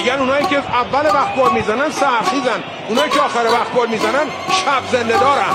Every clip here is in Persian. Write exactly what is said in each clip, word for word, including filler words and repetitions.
میگن اونایی که اول وقت گل میزنن سرخیزن، اونایی که آخر وقت گل میزنن شب زنده دارن.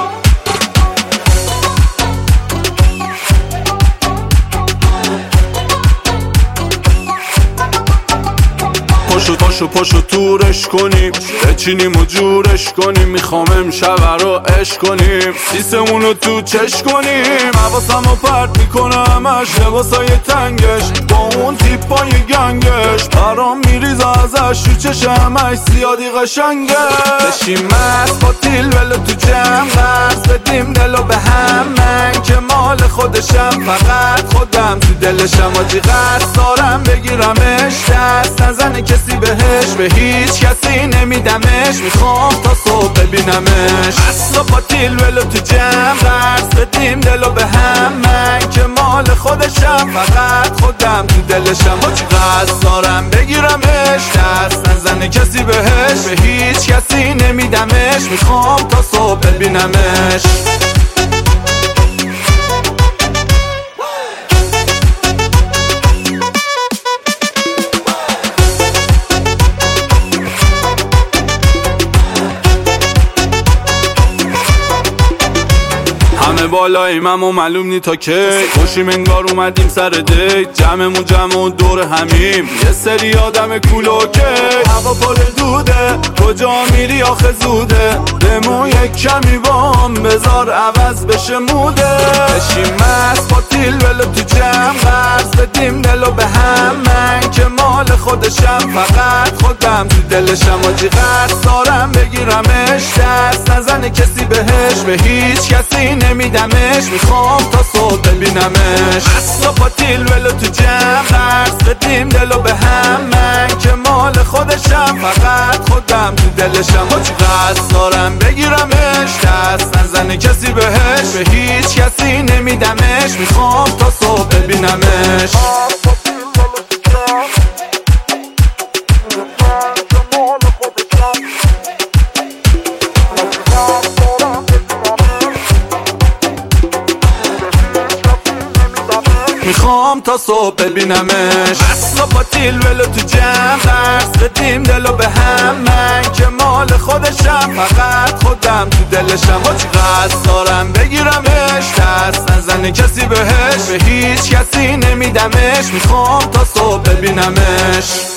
پاشو پاشو پاشو تورش کنیم، بچینیم و جورش کنیم، میخوام امشب رو عشق کنیم، سیسمونو تو چش کنیم. حواسمو پرت میکنه همش لباسای تنگش، با اون تیپای گنگش برام میریزه ازش تو چشمش زیادی قشنگه. بشیم مست با تیل ولو تو جمع، قرض بدیم دلو به هم، من که مال خودشم فقط خودم تو دلشم. آجی قرض دارم بگیرمش، دست نزنه کسی بهش، به هیچ کسی نمیدمش، میخوام تا صبح ببینمش. اصلا با تیل ولو تو جمع، قرض بدیم دلو به هم، من که مال خودشم فقط خودم تو دلشم. آجی قرض دارم بگیرمش، دست نزنه کسی بهش، به هیچ کسی نمیدمش، میخوام تا صبح ببینمش. همه بالاییم اما معلوم نی تا کی، خوشیم انگار اومدیم سر دیت، جمعمون جمع و دور همیم، یه سری آدم کولوکه. هوا پر دوده، کجا میری آخه زوده، بمون یک کمی بام بذار عوض بشه موده. بشیم مست با تیل ولو تو جمع، قرض بدیم دلو به هم، من که مال خودشم فقط خودم تو دلشم. آجی قرض دارم بگیرمش، دست نزنه کسی بهش، به هیچ کسی نمیدمش، میخوام تا صبح ببینمش. اصلا با تیل ولو تو جمع، قرض بدیم دلو به هم، من که مال خودشم فقط خودم تو دلشم. آجی قرض دارم بگیرمش، دست نزنه کسی بهش، به هیچ کسی نمیدمش، میخوام تا صبح ببینمش. میخوام تا صبح ببینمش. اصلا با تیل ولو تو جمع، قرض بدیم دلو به هم، من که مال خودشم فقط خودم تو دلشم. با چی قصد دارم بگیرمش، دست نزنه کسی بهش، به هیچ کسی نمیدمش، میخوام تا صبح ببینمش.